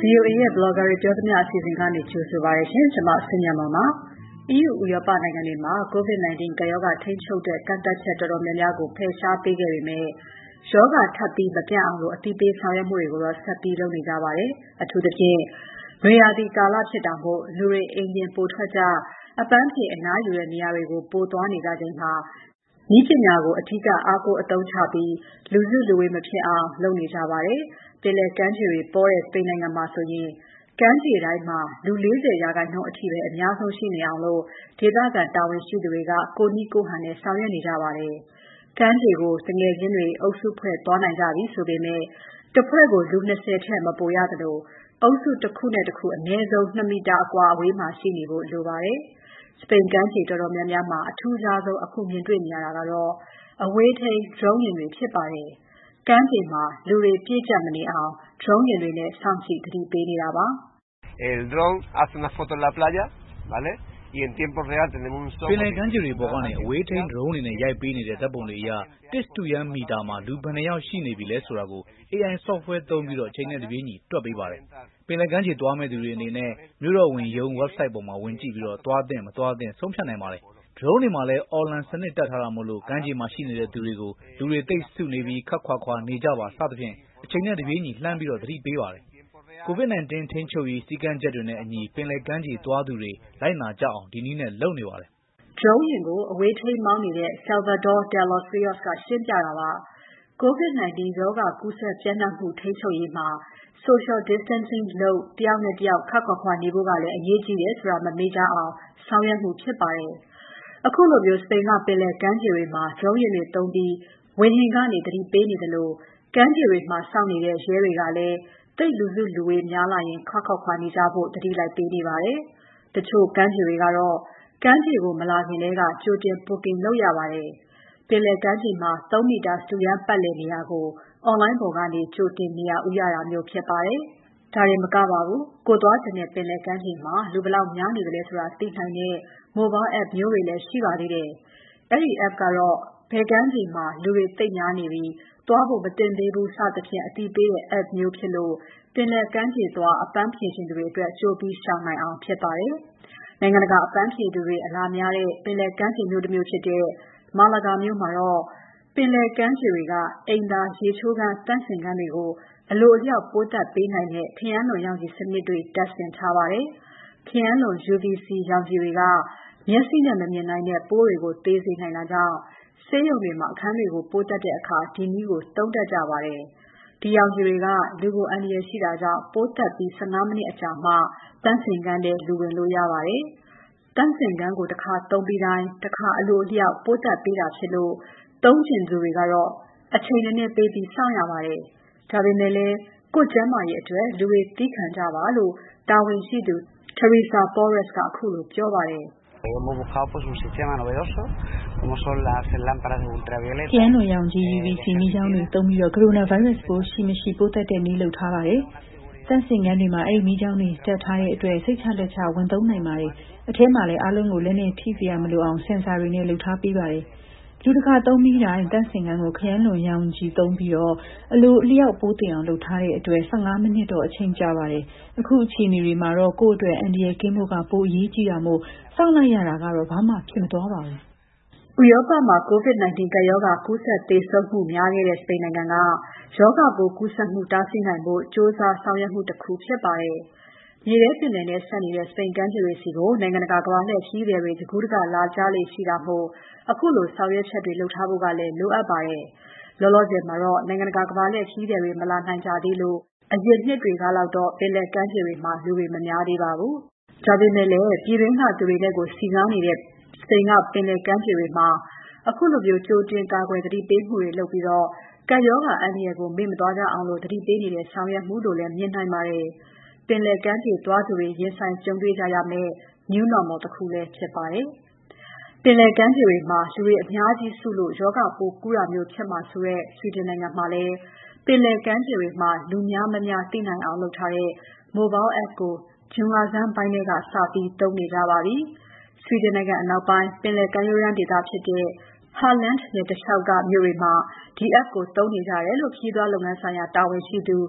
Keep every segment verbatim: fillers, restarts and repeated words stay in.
V O A ရဲ့ blogger တွေပြောသမျှအစီအစဉ်ကနေကြိုဆိုပါရရှင်။ကျွန်မဆင်ញံပါပါ။ E U ဥရောပနိုင်ငံတွေမှာ COVID nineteen ကပ်ရောဂါထိန်းချုပ်တဲ့ကန့်သတ်ချက်တော်တော်များများကိုဖယ်ရှားပေးခဲ့ပေမဲ့ရောဂါထပ်ပြီးမပြန့်အောင်အသိပေးဆောင်ရွက်မှုတွေကိုတော့ဆက်ပြီးလုပ်နေကြပါတယ်။အထူးသဖြင့်နွေရာသီကာလဖြစ်တာမို့လူတွေအိမ်ပြင်ပိုထွက်ကြအပန်းဖြေအနားယူတဲ့နေရာတွေကိုပိုသွားနေကြချိန်မှာနည်းပညာကိုအထူးအားကိုးအသုံးချပြီးလူစုလူဝေးမဖြစ်အောင်လုပ်နေကြပါတယ်။ပင်လယ်ကမ်းခြေတွေပေါ်တဲ့စပိန်နိုင်ငံမှာဆိုရင်ကမ်းခြေတိုင်းမှာလူ၄၀ရာခိုင်နှုန်းအထိပဲအများဆုံးရှိနေအောင်လို့ဒေသခံတာဝန်ရှိသူတွေကကိုယ့်နည်းကိုယ့်ဟန်နဲ့ဆောင်ရွက်နေကြပါတယ်။ကမ်းခြေကိုတငယ်ချင်းတွေအုပ်စုဖွဲ့သွားနိုင်ကြပြီဆိုပေမဲ့တစ်ဖွဲ့ကိုလူ၂၀ထက်မပိုရသလိုအုပ်စုတစ်ခုနဲ့တစ်ခုအနည်းဆုံး၂မီတာအကွာအဝေးမှာရှိနေဖို့လိုပါတယ်။စပိန်ကမ်းခြေတော်တော်များများမှာအထူးခြားဆုံးအခုမြင်တွေ့နေရတာကတော့အဝေးထိန်း drone ယာဉ်တွေဖြစ်ပါတယ်။ကမ်းခြေမှာလူတွေပြည့်ကျပ်မနေအောင် drone ယာဉ်တွေနဲ့စောင့်ကြည့်သတိပေးနေတာပါ။ El dron hace una foto en la playa, ¿vale? Y en tiempo real tenemos un software ပင်လယ်ကမ်းခြေတွေပေါ်ကနေအဝေးထိန်း drone တွေနဲ့ရိုက်ပေးနေတဲ့ဓာတ်ပုံတွေအရတစ်စတုရန်းမီတာမှာလူဘယ်နှယောက်ရှိနေပြီလဲဆိုတာကို A I software သုံးပြီးတော့အချိန်နဲ့တပြေးညီတွက်ပေးပါတယ်။ပင်လယ်ကမ်းခြေသွားမယ့်သူတွေအနေနဲ့မြို့တော်ဝန်ရုံး website ပေါ်မှာဝင်ကြည့်ပြီးတော့သွားသင့်မသွားသင့်ဆုံးဖြတ်နိုင်ပါတယ်။ drone တွေမှာလည်း အော်လံစနစ်တပ်ထားတာမို့လို့ကမ်းခြေမှာရှိနေတဲ့သူတွေကိုလူတွေသိပ်စုနေပြီးခပ်ခွာခွာနေကြပါစသဖြင့်အချိန်နဲ့တပြေးညီလှမ်းပြီးတော့သတိပေးပါတယ်။ COVID nineteen ထိန်းချုပ်ရေးစည်းကမ်းချက်တွေနဲ့အညီပင်လယ်ကမ်းခြေသွားသူတွေလိုက်နာကြအောင်ဒီနည်းနဲ့လုပ်နေပါတယ်။ drone ယာဉ်ကိုအဝေးထိန်းမောင်းနေတဲ့ Salvador de los Rios ကရှင်းပြတာပါ။ COVID nineteen ရောဂါကူးစက်ပျံ့နှံ့မှုထိန်းချုပ်ရေးမှာ social distancing လုပ်တယောက်နဲ့တယောက်ခပ်ခွာခွာနေဖို့ကလည်းအရေးကြီးတယ်ဆိုတာမမေ့ကြအောင်ဆောင်ရွက်မှုဖြစ်ပါတယ်။အခုလိုမျိုးစပိန်ကပင်လယ်ကမ်းခြေတွေမှာ drone ယာဉ်တွေသုံးပြီးဝေဟင်ကနေသတိပေးနေသလိုကမ်းခြေတွေမှာစောင့်နေတဲ့ရဲတွေကလည်းသိပ်လူစုလူဝေးများလာရင်ခပ်ခွာခွာနေကြဖို့သတိလိုက်ပေးနေပါတယ်။တချို့ကမ်းခြေတွေကတော့ကမ်းခြေကိုမလာခင်ထဲကကြိုတင် booking လုပ်ရပါတယ်။ပင်လယ်ကမ်းခြေမှာသုံးမီတာစတုရန်းပတ်လည်နေရာကို online ပေါ်ကနေကြိုတင်နေရာဦးရတာမျိုးဖြစ်ပါတယ်။ဒါတင်မကပါဘူး။ကိုယ်သွားချင်တဲ့ပင်လယ်ကမ်းခြေမှာလူဘယ်လောက်များနေသလဲဆိုတာသိနိုင်တဲ့ mobile app မျိုးတွေလည်းရှိပါသေးတယ်။အဲဒီ app ကတော့ဘယ်ကမ်းခြေမှာလူတွေသိပ်များနေပြီသွားဖို့မသင့်သေးဘူးစသဖြင့်အသိပေးတဲ့ app မျိုးဖြစ်လို့ပင်လယ်ကမ်းခြေသွားအပန်းဖြေချင်သူတွေအတွက်ကြိုပြီးရှောင်နိုင်အောင်ဖြစ်ပါတယ်။နိုင်ငံတကာအပန်းဖြေသူတွေအလာများတဲ့ပင်လယ်ကမ်းခြေမြို့တစ်မြို့ဖြစ်တဲ့ Malaga မြို့မှာတော့ပင်လယ်ကမ်းခြေတွေကအိမ်သာရေချိုးခန်းသန့်စင်ခန်းတွေကိုအလိုအလျောက်ပိုးသတ်ပေးနိုင်တဲ့ခရမ်းလွန်ရောင်ခြည်စနစ်တွေတပ်ဆင်ထားပါတယ်။ခရမ်းလွန် U V C ရောင်ခြည်တွေကမျက်စိနဲ့မမြင်နိုင်တဲ့ပိုးတွေကိုသေးစေနိုင်တာကြောင့်ဆေးရုံတွေမှာအခန်းတွေကိုပိုးသတ်တဲ့အခါဒီနည်းကိုသုံးတတ်ကြပါတယ်။ဒီရောင်ခြည်တွေကလူကိုအန္တရာယ်ရှိတာကြောင့်ပိုးသတ်ပြီး၁၅မိနစ်အကြာမှသန့်စင်ခန်းထဲလူဝင်လို့ရပါတယ်။သန့်စင်ခန်းကိုတစ်ခါသုံးပြီးတိုင်းတစ်ခါအလိုအလျောက်ပိုးသတ်ပေးတာဖြစ်လို့သုံးချင်သူတွေကတော့အချိန်နည်းနည်းပေးပြီးစောင့်ရပါတယ်။ဒါပေမဲ့လည်းကိုယ့်ကျန်းမာရေးအတွက်လူတွေသည်းခံကြပါလို့တာဝန်ရှိသူ Teresa Porres ကခုလိုပြောပါတယ်။ Hemos buscado pues un sistema novedoso como son las lámparas ultravioleta ခရမ်းလွန်ရောင်ခြည် U V C မီးချောင်းတွေသုံးပြီးတော့ coronavirus ပိုးရှိမရှိပိုးသတ်တဲ့နည်းလုပ်ထားပါတယ်။သန့်စင်ခန်းတွေမှာအဲ့ဒီမီးချောင်းတွေတပ်ထားတဲ့အတွက်စိတ်ချလက်ချဝန်သုံးနိုင်ပါတယ်။အထဲမှာလည်းအားလုံးကိုလက်နဲ့ထိစရာမလိုအောင်ဆင်ဆာတွေနဲ့လုပ်ထားပေးပါတယ်။လူတစ်ခါသုံးပြီးတိုင်းသန့်စင်ခန်းကိုခရမ်းလွန်ရောင်ခြည်သုံးပြီးတော့အလိုအလျောက်ပိုးတင်အောင်လုပ်ထားတဲ့အတွက်၁၅မိနစ်တော့အချိန်ကြာပါတယ်။အခုအခြေအနေတွေမှာတော့ကိုယ့်အတွက်အန္တရာယ်ကင်းဖို့ကပိုအရေးကြီးတာမို့စောင့်လိုက်ရတာကတော့ဘာမှဖြစ်မသွားပါဘူး။ဥရောပမှာ COVID nineteen ကပ်ရောဂါကူးစက်သေဆုံးမှုများခဲ့တဲ့စပိန်နိုင်ငံကရောဂါပိုးကူးစက်မှုတားဆီးနိုင်ဖို့ကြိုးစားဆောင်ရွက်မှုတစ်ခုဖြစ်ပါတယ်။မြေထဲပင်လယ်နဲ့ဆက်နေတဲ့စပိန်ကမ်းခြေတွေဆီကိုနိုင်ငံတကာကမ္ဘာလှည့်ခရီးသည်တွေတကူးတကလာကြလေ့ရှိတာမို့အခုလိုဆောင်ရွက်ချက်တွေလုပ်ထားဖို့ကလည်းလိုအပ်ပါတယ်။လောလောဆယ်မှာတော့နိုင်ငံတကာကမ္ဘာလှည့်ခရီးသည်တွေမလာနိုင်ကြသေးလို့အရင်နှစ်တွေကလောက်တော့ပင်လယ်ကမ်းခြေတွေမှာလူတွေမများသေးပါဘူး။ဒါပေမဲ့လည်းပြည်တွင်းကသူတွေနဲ့ကိုစီကားနေတဲ့စပိန်ကပင်လယ်ကမ်းခြေတွေမှာအခုလိုမျိုးကြိုတင်ကာကွယ်သတိပေးမှုတွေလုပ်ပြီးတော့ကပ်ရောဂါအန္တရာယ်ကိုမေ့မသွားကြအောင်လို့သတိပေးနေတဲ့ဆောင်ရွက်မှုလို့လည်းမြင်နိုင်ပါတယ်။ပင်လယ်ကမ်းခြေသွားသူတွေရင်ဆိုင်ကြုံတွေ့ကြရမယ့် New Normal တစ်ခုလည်းဖြစ်ပါတယ်။ပင်လယ်ကမ်းခြေတွေမှာလူတွေအများကြီးစုလို့ရောဂါပိုးကူးတာမျိုးဖြစ်မှာဆိုတဲ့ Sweden နိုင်ငံမှာလည်းပင်လယ်ကမ်းခြေတွေမှာလူများမများသိနိုင်အောင်လုပ်ထားတဲ့ mobile app ကိုဇွန်လဆန်းပိုင်းထဲကစပြီးသုံးနေကြပါပြီ။ Sweden နိုင်ငံအနောက်ပိုင်းပင်လယ်ကမ်းရိုးတန်းဒေသဖြစ်တဲ့ Halland နယ်တလျှောက်ကမြို့တွေမှာဒီ app ကိုသုံးနေကြတယ်လို့ခရီးသွားလုပ်ငန်းဆိုင်ရာတာဝန်ရှိသူ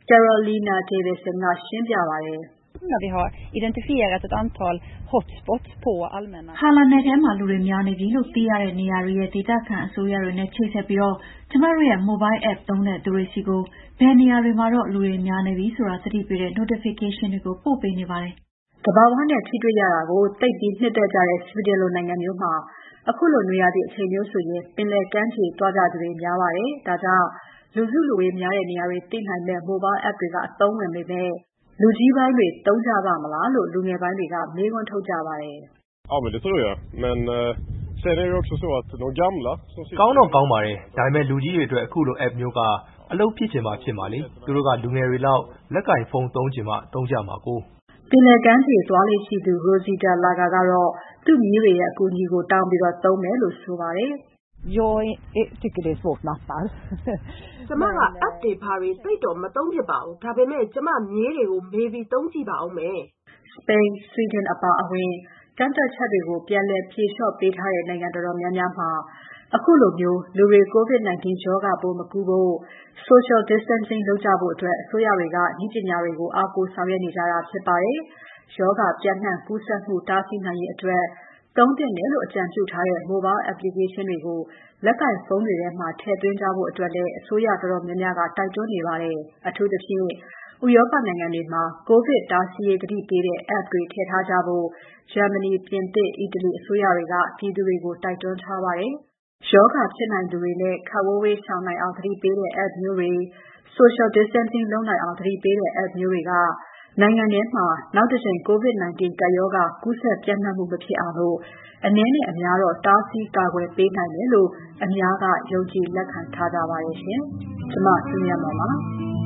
Carolina Davidson ကရှင်းပြပါတယ် när vi har identifierat ett antal hotspots på allmänna ဟာလာနယ်ထဲမှာလူတွေများနေပြီလို့သိရတဲ့နေရာတွေရဲ့ဒေသခံအစိုးရတွေနဲ့ချိတ်ဆက်ပြီးတော့ကျမတို့ရဲ့ mobile app သုံးတဲ့သူတွေစီကိုဘယ်နေရာတွေမှာတော့လူတွေများနေပြီဆိုတာသတိပေးတဲ့ notification တွေကိုပို့ပေးနေပါတယ်။ကမ္ဘာဝနဲ့ထိတွေ့ရတာကိုသိပြီးနှစ်သက်ကြတဲ့ Sweden လိုနိုင်ငံမျိုးမှာအခုလိုနေရာသည့်အချိန်မျိုးဆိုရင်ပင်လယ်ကမ်းခြေသွားကြသူတွေများပါတယ်။ဒါကြောင့်လူစုလူဝေးများတဲ့နေရာတွေသိနိုင်တဲ့ mobile app တွေကအသုံးဝင်ပေမဲ့လူကြီးပိုင်းတွေသုံးကြပါမလားလို့လူငယ်ပိုင်းတွေကမေးခွန်းထုတ်ကြပါတယ်။ Ja men det tror jag. Men sen är det också så att de gamla som sitter ကောင်းတော့ကောင်းပါတယ်ဒါပေမဲ့လူကြီးတွေအတွက်အခုလို app မျိုးကအလုပ်ဖြစ်ချင်မှဖြစ်မှာလေသူတို့ကလူငယ်တွေလောက်လက်ကင်ဖုန်းသုံးချင်မှသုံးကြမှာကိုပင်လယ်ကမ်းခြေသွားလေးရှိသူ Rosita Laga ကတော့သူ့မြေးတွေရဲ့အကူအညီကိုတောင်းပြီးတော့သုံးမယ်လို့ဆိုပါတယ် Jag tycker det är svårt nappar ကျမက app တွေဘာတွေသိတော့မသုံးဖြစ်ပါဘူးဒါပေမဲ့ကျမမြေးတွေကိုမေးပြီးသုံးကြည့်ပါဦးမယ် Spain, Sweden အပါအဝင်ကန့်သက်ချက်တွေကိုပြန်လည်ဖြေလျှော့ပေးထားတဲ့နိုင်ငံတော်တော်များများမှာအခုလိုမျိုးလူတွေ COVID nineteen ရောဂါပိုးမကူးဖို့ social distancing လုပ်ကြဖို့အတွက်အစိုးရတွေကနည်းပညာတွေကိုအားကိုးဆောင်ရွက်နေကြတာဖြစ်ပါတယ်။ရောဂါပြန့်နှံ့ကူးစက်မှုတားဆီးနိုင်ရေးအတွက်သုံးသင့်တယ်လို့အကြံပြုထားတဲ့ mobile application တွေကိုလက်ကင်ဖုန်းတွေထဲမှာထည့်သွင်းကြဖို့အတွက်လည်းအစိုးရတော်တော်များများကတိုက်တွန်းနေပါတယ်။အထူးသဖြင့်ဥရောပနိုင်ငံတွေမှာကိုဗစ်တားဆီးရေးသတိပေးတဲ့ app တွေထည့်ထားကြဖို့ဂျာမနီ၊ပြင်သစ်၊အီတလီအစိုးရတွေကပြည်သူတွေကိုတိုက်တွန်းထားပါတယ်။ရောဂါဖြစ်နိုင်သူတွေနဲ့ခပ်ဝေးဝေးရှောင်နိုင်အောင်သတိပေးတဲ့ app မျိုးတွေ social distancing လုပ်နိုင်အောင်သတိပေးတဲ့ app မျိုးတွေကနိုင်ငံထဲမှာနောက်တစ်ကြိမ် COVID nineteen ကပ်ရောဂါကူးစက်ပြန့်နှံ့မှုမဖြစ်အောင်လို့အနည်းနဲ့အများတော့တားဆီးကာကွယ်ပေးနိုင်တယ်လို့အများကယုံကြည်လက်ခံထားကြပါတယ်ရှင်။ကျွန်မစုမြတ်ပါပါ။